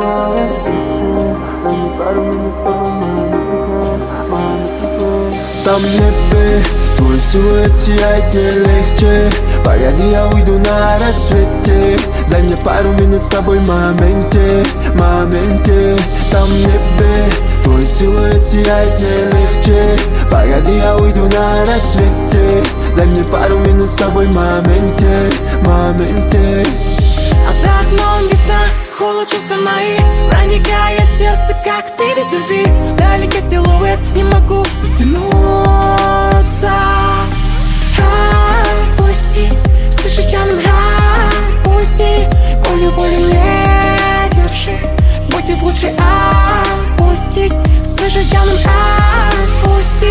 на рассвете. Дай мне пару минут, чтобы там в небе твой силуэт сияет мне легче. Погоди, я уйду на рассвете. Дай мне пару минут с тобой в моменте, моменте. Там в небе твой силуэт сияет мне легче. Погоди, я уйду на рассвете. Дай мне пару минут с тобой в моменте, моменте. А за окном весна, холод чувства мои проникает в сердце, как ты без любви. Далекий силуэт, не могу дотянуться. Отпусти, слышишь, жаным, отпусти. Волю не держи, будет лучше отпустить. Слышишь, жаным, отпусти,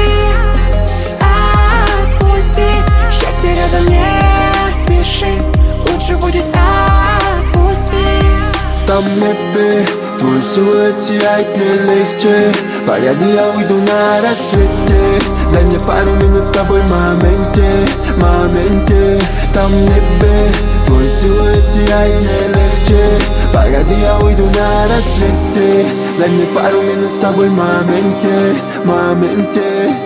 отпусти. Счастье рядом, не спеши, лучше будет отпустить. Там в небе твой силуэт сияет мне легче. Погоди, я уйду на рассвете. Дай мне пару минут с тобой в моменте, моменте. Там в небе твой силуэт сияет мне легче. Погоди, я уйду на рассвете. Дай мне пару минут с тобой в моменте, моменте.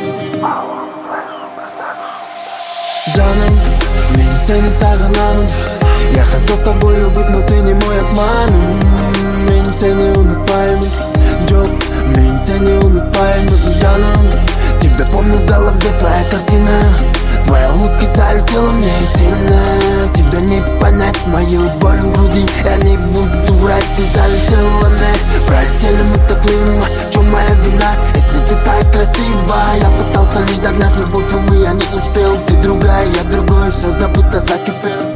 Жаным, мен сені сағынамын. Я хотел с тобою быть, но ты не мой осман. Мен сені унутпаймын, жоқ, мен сені унутпаймын, жаным. Тебя помню в голове, твоя картина. Твоя улыбка залетела мне сильно. Тебя не понять, мою боль в груди. Я не буду врать, ты залетела мне. Пролетели мы так мимо, в чем моя вина? Если ты так красива, я пытался лишь догнать любовь, увы, я не успел. Ты другая, я другой, все забыто, закипел.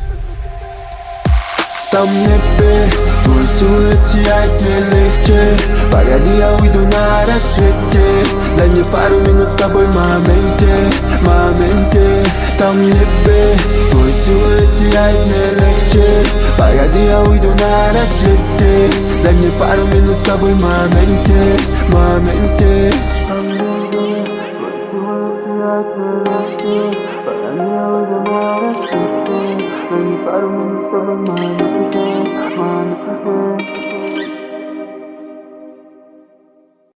Там в небе твой силуэт сияет мне легче. Погоди, я уйду на рассвете. Дай мне пару минут с тобой в моменте, моменте. Там в небе твой силуэт сияет мне легче. Погоди, я уйду на рассвете. Дай мне пару минут с тобой в моменте, моменте. Там в небе твой силуэт сияет мне легче. Погоди, я уйду на рассвете. Дай мне пару минут с тобой в моменте.